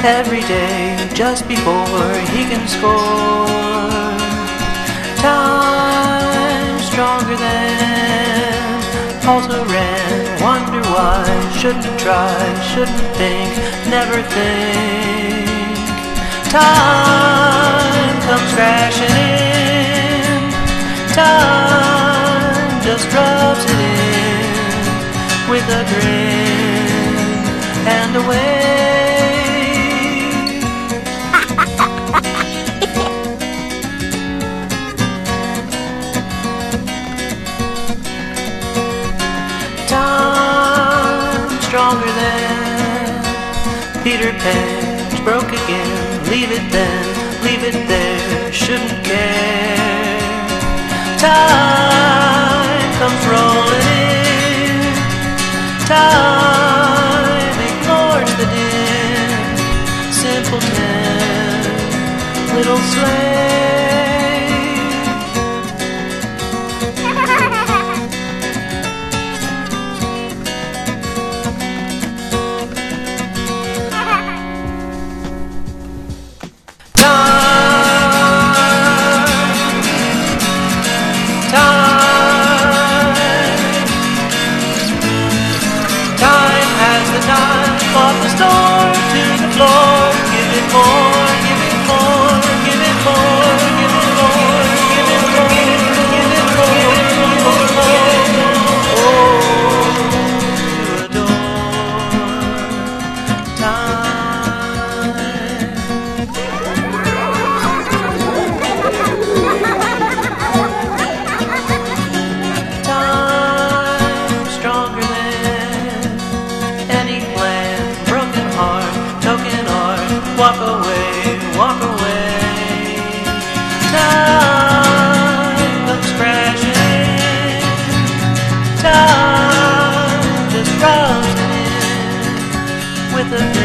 every day just before he can score. Time stronger than also ran. Wonder why? Shouldn't try, shouldn't think, never think. Time comes crashing in. Time just rubs it in with a grin and a wave. Time stronger than Peter Pan's broke again. Leave it then, leave it there, shouldn't care. Time comes rolling in. Time ignores the din. Simpleton, little slave. Off the store to the floor, give it more, give it more, give it more, give it more, give it more, give it more, oh, to adore time. Time stronger than any plan. Token art, walk away, walk away. Time comes crashing. Time just rubs it in with a